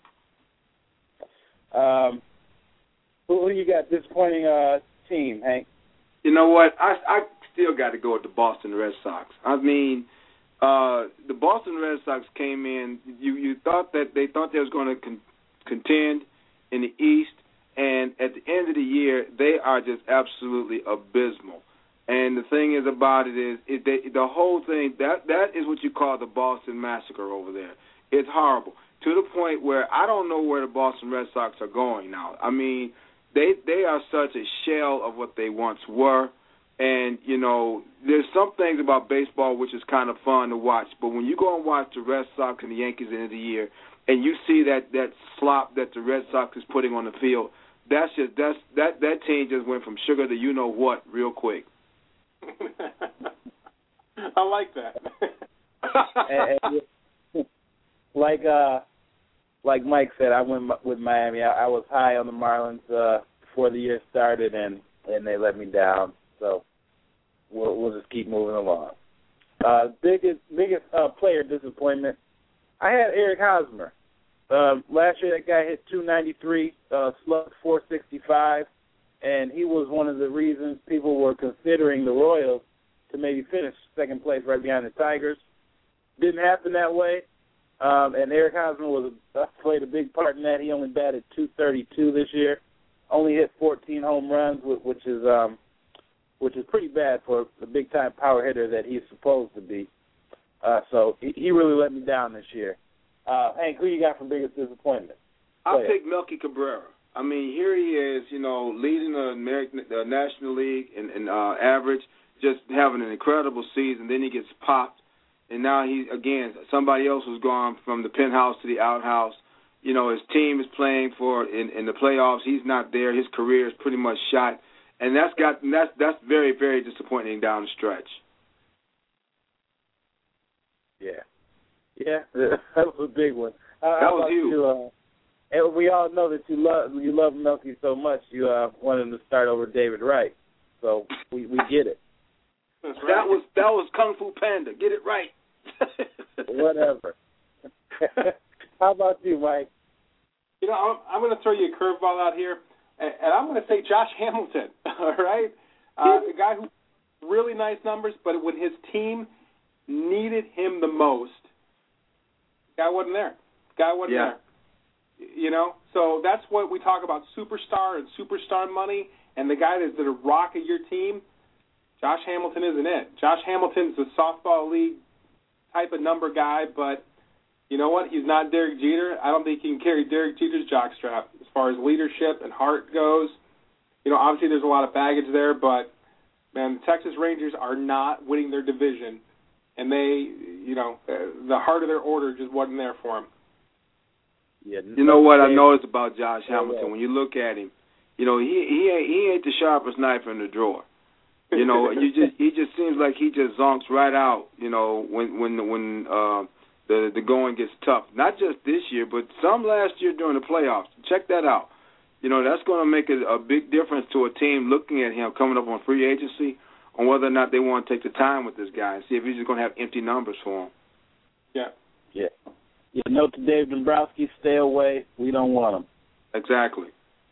Who you got disappointing team, Hank? You know what? I still got to go with the Boston Red Sox. I mean, the Boston Red Sox came in. You thought that they was going to contend in the East, and at the end of the year, they are just absolutely abysmal. And the thing is about it is the whole thing, that is what you call the Boston Massacre over there. It's horrible, to the point where I don't know where the Boston Red Sox are going now. I mean, they are such a shell of what they once were. And, you know, there's some things about baseball which is kind of fun to watch. But when you go and watch the Red Sox and the Yankees at the end of the year, and you see that slop that the Red Sox is putting on the field, that team just went from sugar to you-know-what real quick. I like that. Like Mike said, I went with Miami. I was high on the Marlins before the year started, and they let me down. So we'll just keep moving along. Biggest player disappointment, I had Eric Hosmer. Last year that guy hit 293, slugged 465, and he was one of the reasons people were considering the Royals to maybe finish second place right behind the Tigers. Didn't happen that way, and Eric Hosmer played a big part in that. He only batted .232 this year, only hit 14 home runs, which is which is pretty bad for the big-time power hitter that he's supposed to be. So he really let me down this year. Hank, who you got for biggest disappointment? I'll pick Melky Cabrera. I mean, here he is, leading the National League in average, just having an incredible season. Then he gets popped, and now somebody else was gone from the penthouse to the outhouse. His team is playing in the playoffs. He's not there. His career is pretty much shot, and that's very, very disappointing down the stretch. Yeah, that was a big one. That was huge. And we all know that you love Melky so much, you want him to start over David Wright. So we get it. That was Kung Fu Panda. Get it right. Whatever. How about you, Mike? I'm going to throw you a curveball out here, and I'm going to say Josh Hamilton. All right, a guy who really nice numbers, but when his team needed him the most, guy wasn't there. There. So that's what we talk about, superstar and superstar money, and the guy that's the rock of your team. Josh Hamilton isn't it. Josh Hamilton's a softball league type of number guy, but you know what? He's not Derek Jeter. I don't think he can carry Derek Jeter's jockstrap as far as leadership and heart goes. Obviously there's a lot of baggage there, but, man, the Texas Rangers are not winning their division, and they, the heart of their order just wasn't there for him. Yeah, you know what I noticed about Josh Hamilton? When you look at him, he ain't the sharpest knife in the drawer. He just seems like he just zonks right out. When the going gets tough. Not just this year, but some last year during the playoffs. Check that out. That's going to make a big difference to a team looking at him coming up on free agency, on whether or not they want to take the time with this guy and see if he's just going to have empty numbers for him. Yeah. Note to Dave Dombrowski, stay away. We don't want him. Exactly.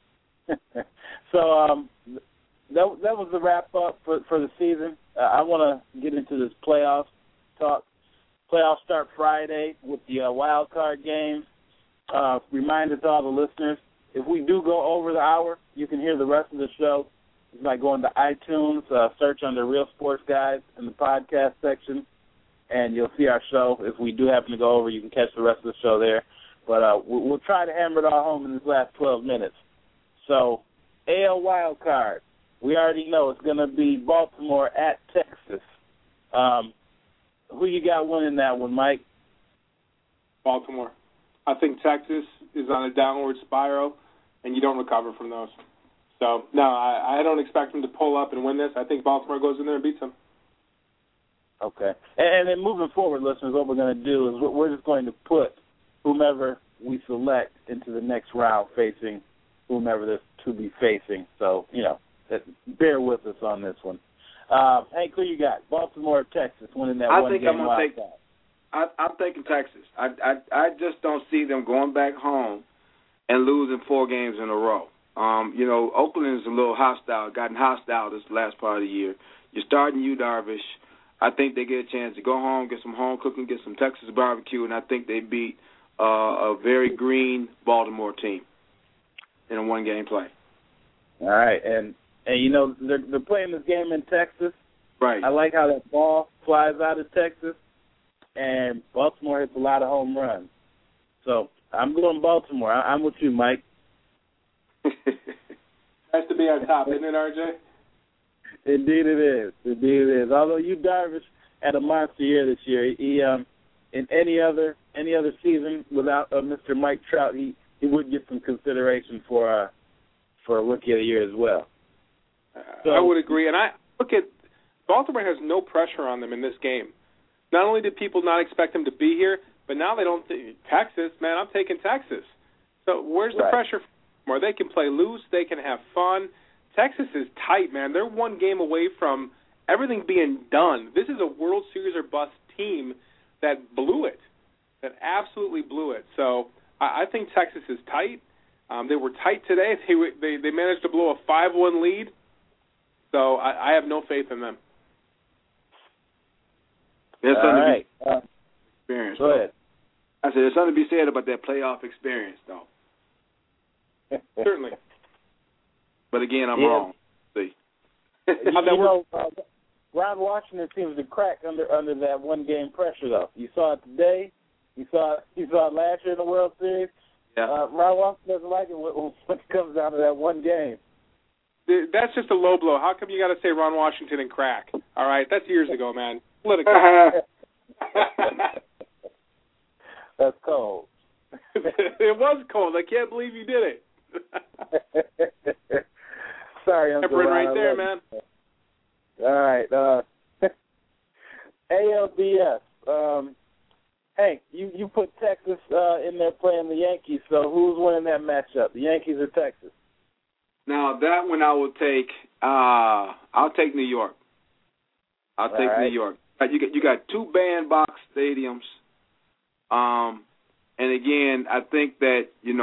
So that was the wrap-up for the season. I want to get into this playoff talk. Playoffs start Friday with the wild card games. Reminder to all the listeners, if we do go over the hour, you can hear the rest of the show by going to iTunes, search under Real Sports Guys in the podcast section, and you'll see our show. If we do happen to go over, you can catch the rest of the show there. But we'll try to hammer it all home in this last 12 minutes. So, AL wild card. We already know it's going to be Baltimore at Texas. Who you got winning that one, Mike? Baltimore. I think Texas is on a downward spiral, and you don't recover from those. So, no, I don't expect them to pull up and win this. I think Baltimore goes in there and beats them. Okay. And then moving forward, listeners, what we're going to do is we're just going to put whomever we select into the next round facing whomever they're to be facing. So, bear with us on this one. Hank, who you got? Baltimore or Texas winning that one game wild card? I'm thinking Texas. I just don't see them going back home and losing 4 games in a row. Oakland is a little gotten hostile this last part of the year. You're starting Yu Darvish. I think they get a chance to go home, get some home cooking, get some Texas barbecue, and I think they beat a very green Baltimore team in a one-game play. All right, and they're playing this game in Texas. Right. I like how that ball flies out of Texas, and Baltimore hits a lot of home runs. So I'm going Baltimore. I'm with you, Mike. Nice to be on top, isn't it, RJ? Indeed it is. Although Yu Darvish had a monster year this year, he in any other season without Mr. Mike Trout, he would get some consideration for Rookie of the Year as well. I would agree, and I look at Baltimore has no pressure on them in this game. Not only did people not expect them to be here, but now they don't think Texas. Man, I'm taking Texas. So where's the pressure? Where they can play loose, they can have fun. Texas is tight, man. They're one game away from everything being done. This is a World Series or bust team that blew it, that absolutely blew it. So I think Texas is tight. They were tight today. They managed to blow a 5-1 lead. So I have no faith in them. There's something to be experience. Go ahead. I said there's something to be said about that playoff experience, though. Certainly. But again, I'm wrong. See. Ron Washington seems to crack under that one-game pressure, though. You saw it today. You saw it last year in the World Series. Yeah. Ron Washington doesn't like it when it comes down to that one game. That's just a low blow. How come you got to say Ron Washington and crack? All right, that's years ago, man. Let it go. That's cold. It was cold. I can't believe you did it. Sorry, Uncle Ron. Right there, man. All right. ALDS. Hank, you put Texas in there playing the Yankees, so who's winning that matchup, the Yankees or Texas? Now, that one I will take. I'll take New York. I'll take New York. You got two bandbox stadiums. And again, I think that, in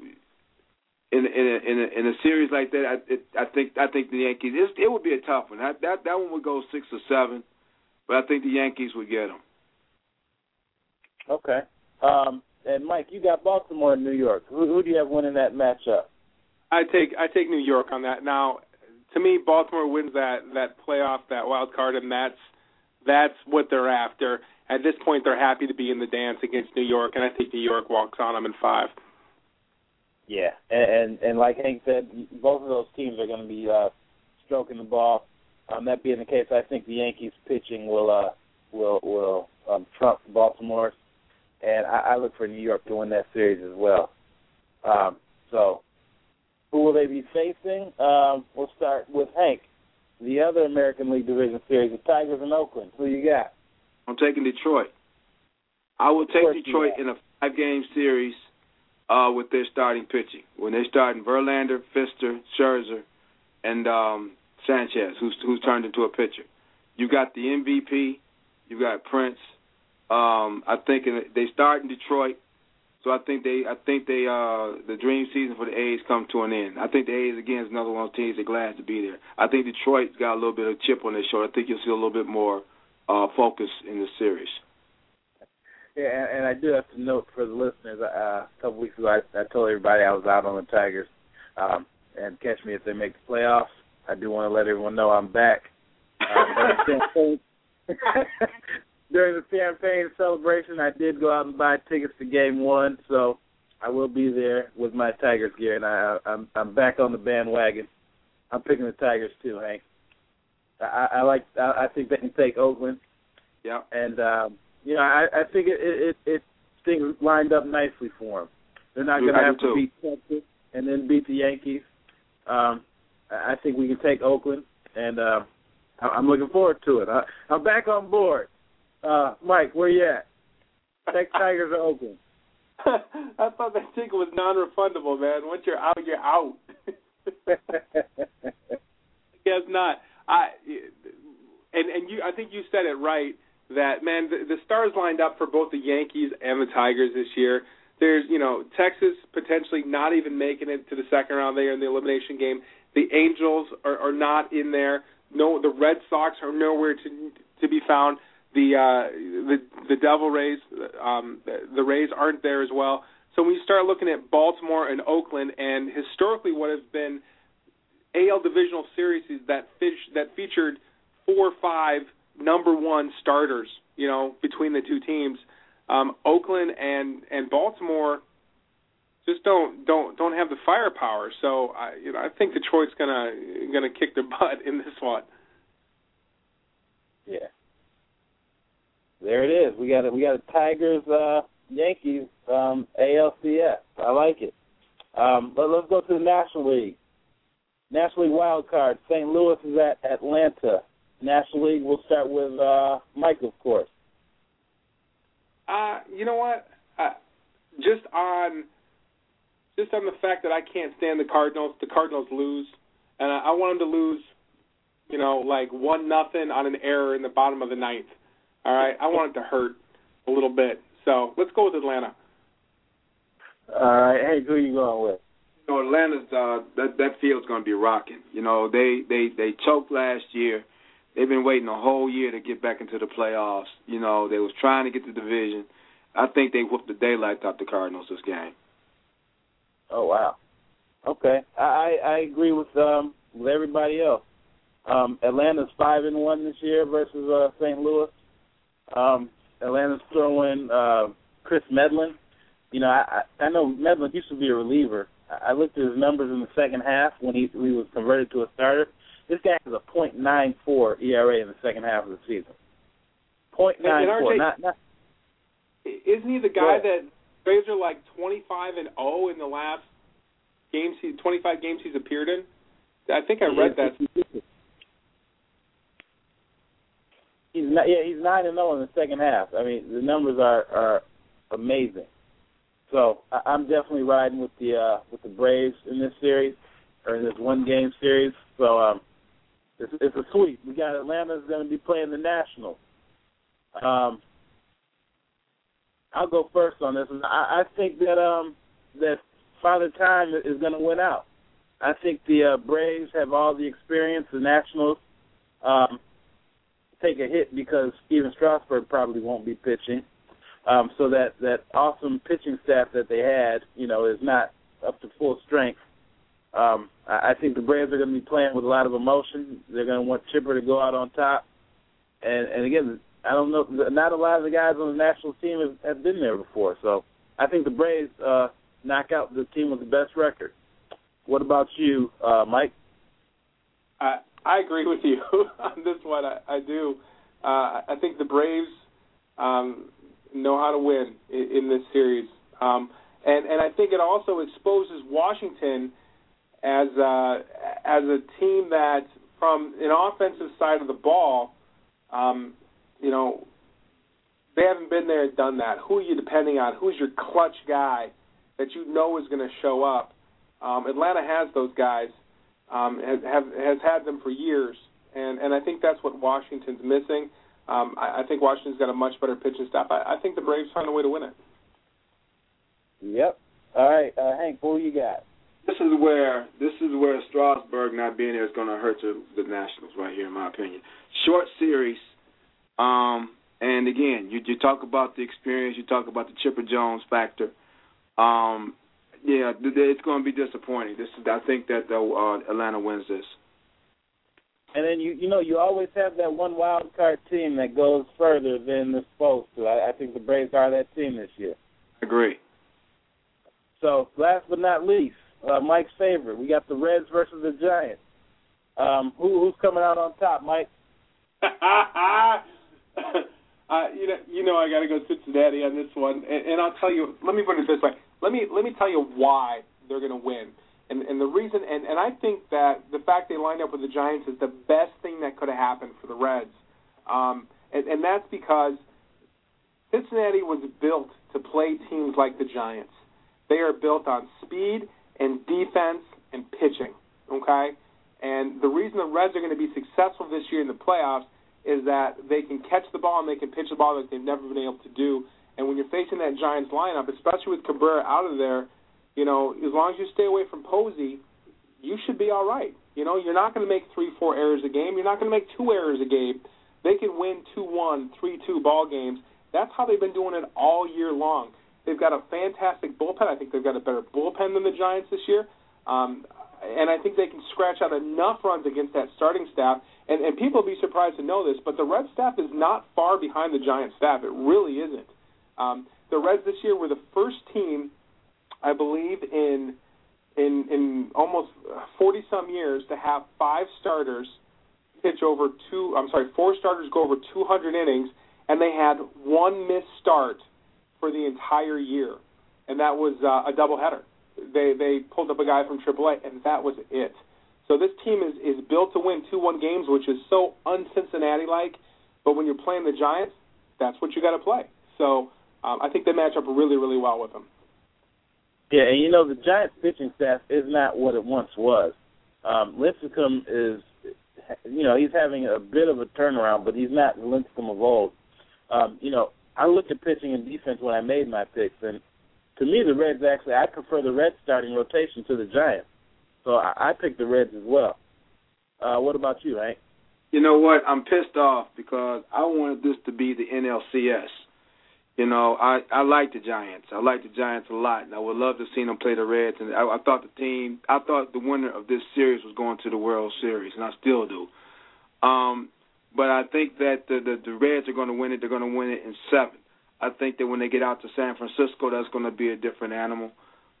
a series like that, I think the Yankees. It would be a tough one. That one would go 6 or 7, but I think the Yankees would get them. Okay. And Mike, you got Baltimore and New York. Who do you have winning that matchup? I take New York on that. Now, to me, Baltimore wins that playoff, that wild card, and that's what they're after. At this point, they're happy to be in the dance against New York, and I think New York walks on them in 5. Yeah, and like Hank said, both of those teams are going to be stroking the ball. That being the case, I think the Yankees pitching will trump Baltimore's, and I look for New York to win that series as well. So, who will they be facing? We'll start with Hank. The other American League Division Series, the Tigers in Oakland. Who you got? I'm taking Detroit. I will take Detroit in a 5-game series with their starting pitching. When they're starting Verlander, Pfister, Scherzer, and Sanchez, who's turned into a pitcher. You got the MVP. You got Prince. I think they start in Detroit, so I think the dream season for the A's come to an end. I think the A's again is another one of those teams that are glad to be there. I think Detroit's got a little bit of chip on their shoulder. I think you'll see a little bit more focus in the series. Yeah, and I do have to note for the listeners, a couple weeks ago I told everybody I was out on the Tigers, and catch me if they make the playoffs. I do want to let everyone know I'm back. During the champagne celebration, I did go out and buy tickets to Game 1, so I will be there with my Tigers gear, and I'm back on the bandwagon. I'm picking the Tigers too, Hank. I think they can take Oakland. Yeah. And I think it things lined up nicely for them. They're not going to have to beat Texas and then beat the Yankees. I think we can take Oakland, and I'm looking forward to it. I'm back on board. Mike, where you at? Take Tigers or Oakland? I thought that ticket was non-refundable, man. Once you're out, you're out. Guess not. I think you said it right. That, man, the stars lined up for both the Yankees and the Tigers this year. There's, Texas potentially not even making it to the second round there in the elimination game. The Angels are not in there. No, the Red Sox are nowhere to be found. The Devil Rays, the Rays aren't there as well. So when you start looking at Baltimore and Oakland, and historically what has been AL divisional series that featured 4 or 5 number 1 starters, between the two teams, Oakland and Baltimore just don't have the firepower. So I think Detroit's gonna kick their butt in this one. Yeah. There it is. We got a Tigers Yankees ALCS. I like it. But let's go to the National League. National League wild card. St. Louis is at Atlanta. National League. We'll start with Mike, of course. You know what? Just on the fact that I can't stand the Cardinals. The Cardinals lose, and I want them to lose. Like 1-0 on an error in the bottom of the 9th. All right, I want it to hurt a little bit. So let's go with Atlanta. All right, hey, who are you going with? Atlanta's that field's going to be rocking. They choked last year. They've been waiting a whole year to get back into the playoffs. They was trying to get the division. I think they whooped the daylight out the Cardinals this game. Oh wow. Okay, I agree with everybody else. Atlanta's 5-1 this year versus St. Louis. Atlanta's throwing Chris Medlin. You know, I know Medlin used to be a reliever. I looked at his numbers in the second half when he was converted to a starter. This guy has a .94 ERA in the second half of the season. .94. Isn't he the guy that Braves are like 25-0 in the last games? 25 games he's appeared in. I think I read that. He's 9-0 in the second half. I mean, the numbers are amazing. So I'm definitely riding with the Braves in this series, or in this one-game series. So it's a sweep. We got Atlanta's going to be playing the Nationals. I'll go first on this. I think that Father Time is going to win out. I think the Braves have all the experience. The Nationals take a hit because Steven Strasburg probably won't be pitching. So that awesome pitching staff that they had, you know, is not up to full strength. I think the Braves are going to be playing with a lot of emotion. They're going to want Chipper to go out on top. And again, I don't know, not a lot of the guys on the national team have been there before. So I think the Braves knock out the team with the best record. What about you, Mike? I agree with you on this one. I do. I think the Braves know how to win in this series. And I think it also exposes Washington as a team that, from an offensive side of the ball, you know, they haven't been there and done that. Who are you depending on? Who's your clutch guy that you know is going to show up? Atlanta has those guys, has had them for years, and I think that's what Washington's missing. I think Washington's got a much better pitching staff. I think the Braves find a way to win it. Yep. All right, Hank, who you got? This is where Strasburg not being there is going to hurt the Nationals right here, in my opinion. Short series, and again, you talk about the experience, you talk about the Chipper Jones factor. Yeah, it's going to be disappointing. I think that Atlanta wins this. And then you always have that one wild card team that goes further than they're supposed to. I think the Braves are that team this year. I agree. So last but not least, Mike's favorite. We got the Reds versus the Giants. Who's coming out on top, Mike? You know I got to go Cincinnati on this one, and I'll tell you. Let me put it this way. Let me tell you why they're going to win, and the reason. And I think that the fact they lined up with the Giants is the best thing that could have happened for the Reds, and that's because Cincinnati was built to play teams like the Giants. They are built on speed and defense and pitching. Okay, and the reason the Reds are going to be successful this year in the playoffs is that they can catch the ball and they can pitch the ball like they've never been able to do. And when you're facing that Giants lineup, especially with Cabrera out of there, you know, as long as you stay away from Posey, you should be all right. You know, you're not going to make 3-4 errors a game. You're not going to make 2 errors a game. They can win 2-1, 3-2 ball games. That's how they've been doing it all year long. They've got a fantastic bullpen. I think they've got a better bullpen than the Giants this year. And I think they can scratch out enough runs against that starting staff. And people will be surprised to know this, but the Reds staff is not far behind the Giants staff. It really isn't. The Reds this year were the first team, I believe, in almost 40-some years to have 4 starters go over 200 innings, and they had 1 missed start for the entire year, and that was a doubleheader. They pulled up a guy from AAA, and that was it. So this team is built to win 2-1 games, which is so un-Cincinnati-like, but when you're playing the Giants, that's what you got to play. So I think they match up really, really well with them. Yeah, and you know, the Giants pitching staff is not what it once was. Lincecum is, you know, he's having a bit of a turnaround, but he's not the Lincecum of old. You know, I looked at pitching and defense when I made my picks, and to me, the Reds I prefer the Reds starting rotation to the Giants. So I picked the Reds as well. What about you, Hank? You know what? I'm pissed off because I wanted this to be the NLCS. You know, I like the Giants. I like the Giants a lot, and I would love to see them play the Reds. And I thought the winner of this series was going to the World Series, and I still do. But I think that the Reds are going to win it. They're going to win it in 7. I think that when they get out to San Francisco, that's going to be a different animal.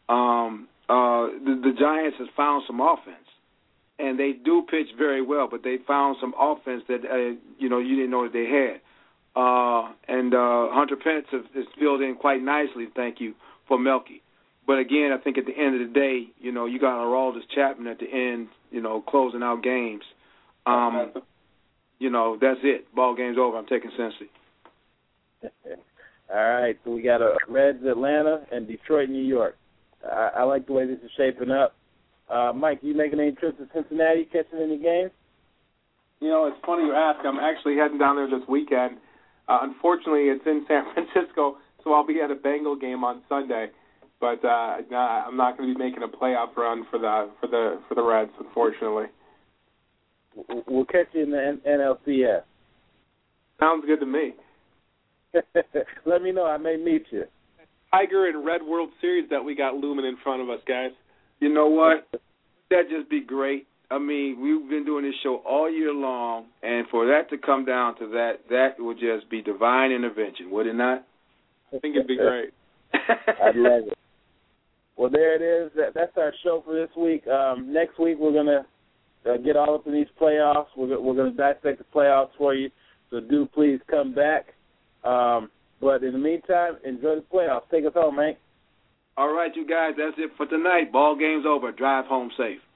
The Giants has found some offense, and they do pitch very well, but they found some offense that you didn't know that they had. And Hunter Pence is filled in quite nicely, thank you, for Melky. But again, I think at the end of the day, you got Aroldis Chapman at the end, closing out games. That's it. Ball game's over. I'm taking Cincy. All right, so we got Reds Atlanta and Detroit New York. I like the way this is shaping up. Mike, you making any trips to Cincinnati, catching any games? It's funny you ask. I'm actually heading down there this weekend. Unfortunately, it's in San Francisco, so I'll be at a Bengal game on Sunday. But I'm not going to be making a playoff run for the Reds, unfortunately. We'll catch you in the NLCS. Sounds good to me. Let me know. I may meet you. Tiger and Red World Series that we got looming in front of us, guys. You know what? That'd just be great. I mean, we've been doing this show all year long, and for that to come down to that would just be divine intervention, would it not? I think it'd be great. I'd love it. Well, there it is. That's our show for this week. Next week we're going to get all up in these playoffs. We're going to dissect the playoffs for you, so do please come back. But in the meantime, enjoy the playoffs. Take us home, Hank. All right, you guys, that's it for tonight. Ball game's over. Drive home safe.